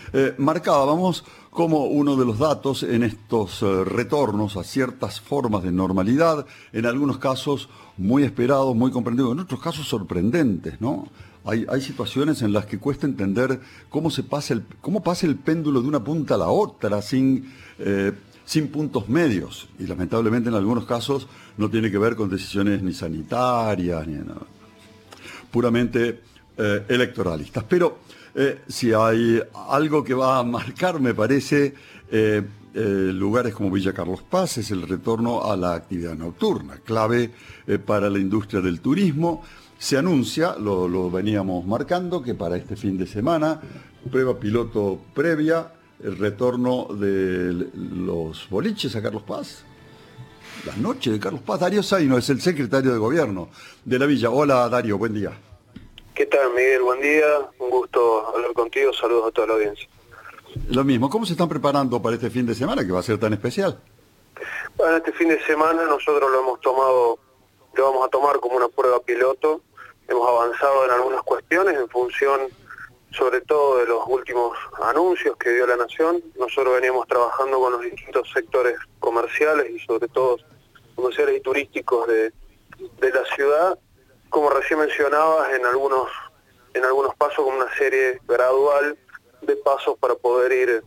Marcábamos como uno de los datos en estos retornos a ciertas formas de normalidad, en algunos casos muy esperados, muy comprendidos, en otros casos sorprendentes, ¿no? Hay situaciones en las que cuesta entender cómo pasa el péndulo de una punta a la otra sin puntos medios. Y lamentablemente en algunos casos no tiene que ver con decisiones ni sanitarias, ni nada, puramente electoralistas. Pero si hay algo que va a marcar, me parece, lugares como Villa Carlos Paz, es el retorno a la actividad nocturna, clave para la industria del turismo. Se anuncia, lo veníamos marcando, que para este fin de semana, prueba piloto previa, el retorno de los boliches a Carlos Paz. La noche de Carlos Paz. Darío Zaino es el secretario de Gobierno de la Villa. Hola, Darío, buen día. ¿Qué tal, Miguel? Buen día. Un gusto hablar contigo. Saludos a toda la audiencia. Lo mismo. ¿Cómo se están preparando para este fin de semana, que va a ser tan especial? Bueno, este fin de semana nosotros lo vamos a tomar como una prueba piloto. Hemos avanzado en algunas cuestiones en función, sobre todo, de los últimos anuncios que dio la Nación. Nosotros veníamos trabajando con los distintos sectores comerciales y sobre todo comerciales y turísticos de la ciudad, como recién mencionabas, en algunos pasos, con una serie gradual de pasos para poder ir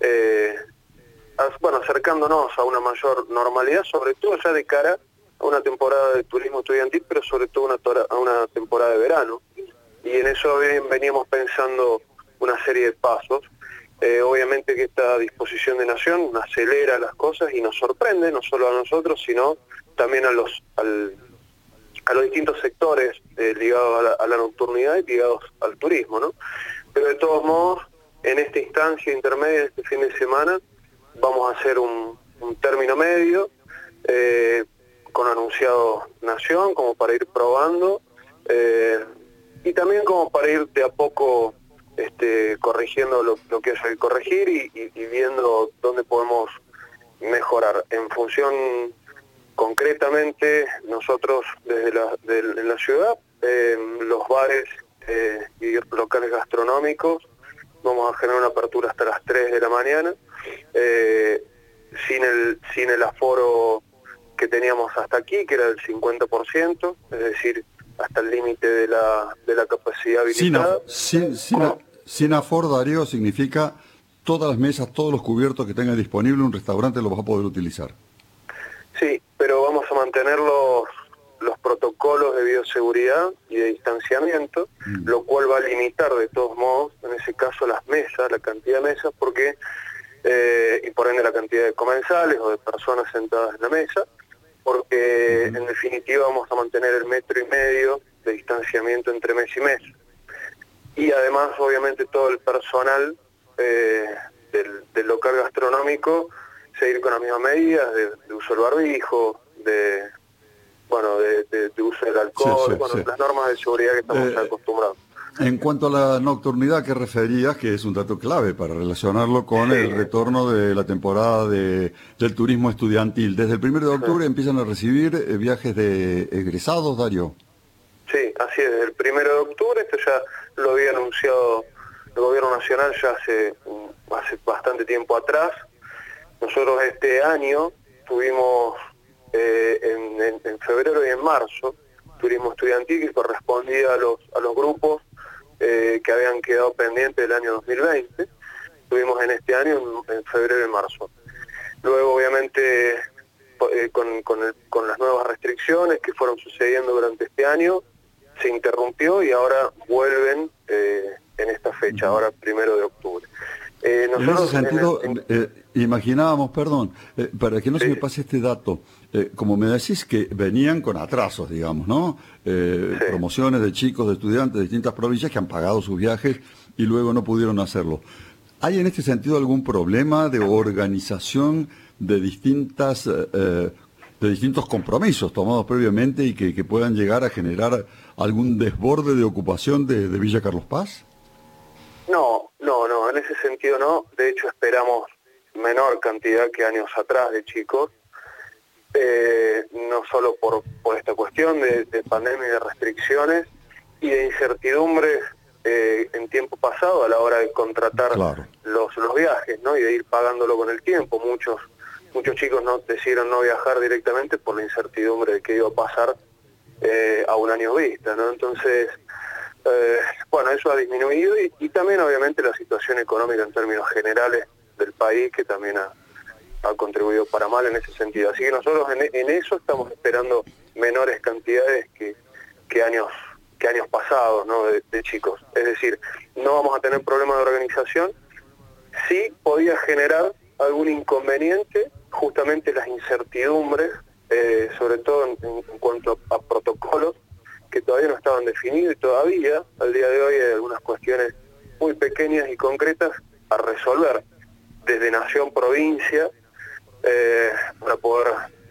acercándonos a una mayor normalidad, sobre todo ya de cara a una temporada de turismo estudiantil, pero sobre todo a una temporada de verano. Y en eso veníamos pensando una serie de pasos. Obviamente que esta disposición de Nación acelera las cosas y nos sorprende, no solo a nosotros, sino también a los distintos sectores ligados a la nocturnidad y ligados al turismo, ¿no? Pero de todos modos, en esta instancia intermedia, este fin de semana, vamos a hacer un término medio, con anunciado Nación, como para ir probando, y también como para ir de a poco corrigiendo lo que haya que corregir y viendo dónde podemos mejorar. En función, concretamente, nosotros en la ciudad, los bares y locales gastronómicos, vamos a generar una apertura hasta las 3 de la mañana, sin el aforo que teníamos hasta aquí, que era del 50%, es decir, hasta el límite de la capacidad habilitada. Sin aforo, Darío, significa todas las mesas, todos los cubiertos que tenga disponible un restaurante los vas a poder utilizar. Sí, pero vamos a mantener los protocolos de bioseguridad y de distanciamiento, lo cual va a limitar de todos modos, en ese caso, las mesas, la cantidad de mesas, porque y por ende la cantidad de comensales o de personas sentadas en la mesa, porque en definitiva vamos a mantener el 1,5 metros de distanciamiento entre mesa y mesa. Y además, obviamente, todo el personal del local gastronómico seguir con las mismas medidas de uso del barbijo, de uso del alcohol, sí. Las normas de seguridad que estamos acostumbrados. En cuanto a la nocturnidad que referías, que es un dato clave para relacionarlo con el retorno de la temporada del turismo estudiantil, desde el 1 de octubre empiezan a recibir viajes de egresados, Darío. Sí, así es, desde el 1 de octubre, esto ya lo había anunciado el Gobierno Nacional ya hace bastante tiempo atrás. Nosotros este año tuvimos en febrero y en marzo turismo estudiantil que correspondía a los grupos que habían quedado pendientes del año 2020. Tuvimos en este año en febrero y marzo. Luego, obviamente, con las nuevas restricciones que fueron sucediendo durante este año, se interrumpió y ahora vuelven en esta fecha, ahora 1 de octubre. En ese sentido, imaginábamos, para que no se me pase este dato, como me decís que venían con atrasos, digamos, ¿no? Promociones de chicos, de estudiantes de distintas provincias que han pagado sus viajes y luego no pudieron hacerlo. ¿Hay en este sentido algún problema de organización de distintos compromisos tomados previamente y que puedan llegar a generar algún desborde de ocupación de Villa Carlos Paz? No, en ese sentido no. De hecho, esperamos menor cantidad que años atrás de chicos, no solo por esta cuestión de pandemia y de restricciones y de incertidumbres en tiempo pasado a la hora de contratar los viajes, ¿no? Y de ir pagándolo con el tiempo. Muchos chicos no decidieron no viajar directamente por la incertidumbre de qué iba a pasar a un año vista, ¿no? Entonces, bueno, eso ha disminuido y también obviamente la situación económica en términos generales del país, que también ha contribuido para mal en ese sentido. Así que nosotros en eso estamos esperando menores cantidades que años pasados, ¿no? de chicos. Es decir, no vamos a tener problemas de organización. Sí podía generar algún inconveniente justamente las incertidumbres, sobre todo en cuanto a protocolos que todavía no estaban definidos, y todavía al día de hoy hay algunas cuestiones muy pequeñas y concretas a resolver desde nación, provincia, para poder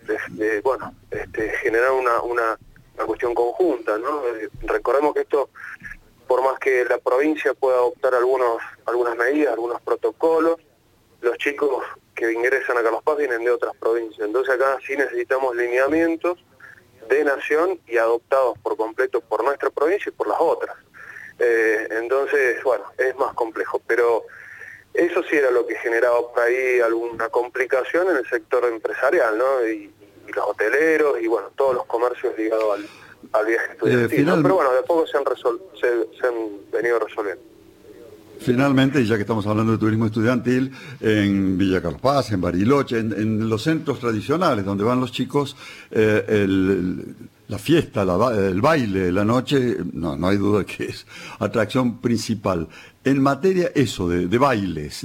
generar una cuestión conjunta, ¿no? Recordemos que esto, por más que la provincia pueda adoptar algunas medidas, algunos protocolos, los chicos que ingresan a Carlos Paz vienen de otras provincias. Entonces acá sí necesitamos lineamientos de nación y adoptados por completo por nuestra provincia y por las otras. Entonces, bueno, es más complejo, pero eso sí era lo que generaba por ahí alguna complicación en el sector empresarial, ¿no? Y los hoteleros y, bueno, todos los comercios ligados al viaje estudiantil, ¿no? Pero bueno, de a poco se han venido resolviendo. Finalmente, y ya que estamos hablando de turismo estudiantil, en Villa Carlos Paz, en Bariloche, en los centros tradicionales donde van los chicos, la fiesta, el baile, la noche, no hay duda que es atracción principal. En materia eso, de bailes,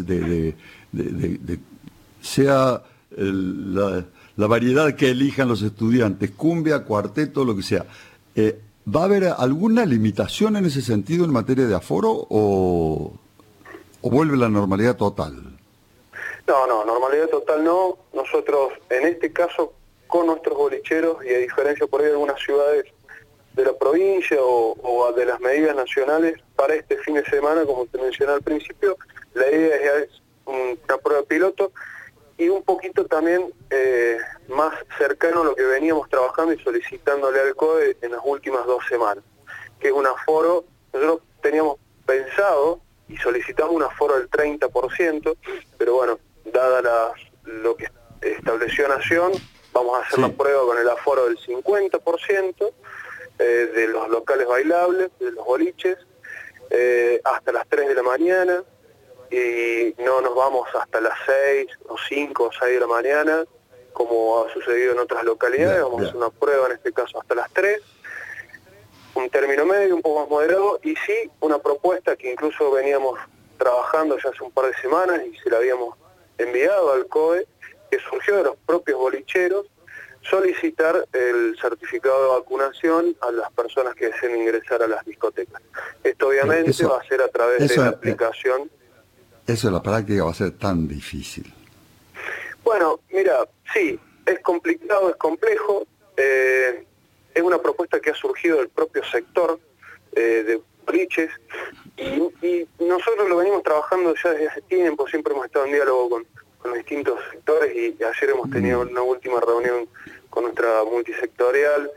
sea la variedad que elijan los estudiantes, cumbia, cuarteto, lo que sea, ¿va a haber alguna limitación en ese sentido en materia de aforo o vuelve la normalidad total? No, normalidad total no. Nosotros, en este caso, con nuestros bolicheros, y a diferencia por ahí de algunas ciudades de la provincia o de las medidas nacionales, para este fin de semana, como te mencioné al principio, la idea es una prueba piloto y un poquito también más cercano a lo que veníamos trabajando y solicitándole al COE en las últimas 2 semanas, que es un aforo. Nosotros teníamos pensado y solicitamos un aforo del 30%, pero bueno, dada lo que estableció Nación, vamos a hacer la prueba con el aforo del 50% de los locales bailables, de los boliches, hasta las 3 de la mañana, y no nos vamos hasta las 6 o 5 o 6 de la mañana, como ha sucedido en otras localidades. Vamos a hacer una prueba, en este caso hasta las 3, un término medio, un poco más moderado, y sí, una propuesta que incluso veníamos trabajando ya hace un par de semanas y se la habíamos enviado al COE, que surgió de los propios bolicheros, solicitar el certificado de vacunación a las personas que deseen ingresar a las discotecas. Esto obviamente va a ser a través de la aplicación. Eso en la práctica va a ser tan difícil. Bueno, mira, sí, es complicado, es complejo. Es una propuesta que ha surgido del propio sector de boliches y nosotros lo venimos trabajando ya desde hace tiempo. Siempre hemos estado en diálogo con los distintos sectores y ayer hemos tenido una última reunión con nuestra multisectorial.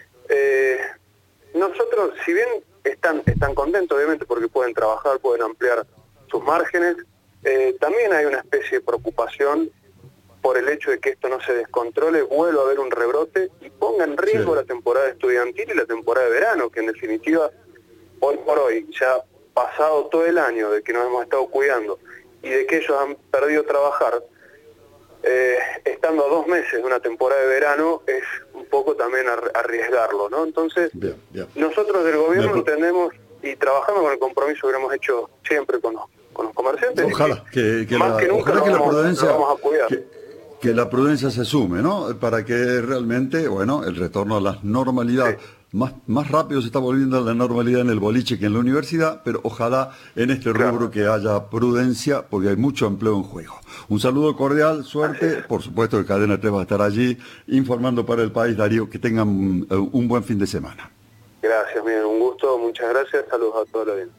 Nosotros, si bien están contentos obviamente porque pueden trabajar, pueden ampliar sus márgenes, también hay una especie de preocupación por el hecho de que esto no se descontrole, vuelva a haber un rebrote y ponga en riesgo la temporada estudiantil y la temporada de verano, que en definitiva, hoy por hoy, ya pasado todo el año de que nos hemos estado cuidando y de que ellos han perdido trabajar, estando a 2 meses de una temporada de verano, es un poco también arriesgarlo, ¿no? Entonces, nosotros del gobierno entendemos y trabajamos con el compromiso que hemos hecho siempre con los comerciantes. Ojalá que la prudencia vamos a cuidar. Que la prudencia se sume, ¿no? Para que realmente, bueno, el retorno a la normalidad, más rápido se está volviendo a la normalidad en el boliche que en la universidad, pero ojalá en este rubro que haya prudencia, porque hay mucho empleo en juego. Un saludo cordial, suerte, por supuesto que Cadena 3 va a estar allí informando para el país, Darío, que tengan un buen fin de semana. Gracias, Miguel, un gusto, muchas gracias, saludos a todos los bien.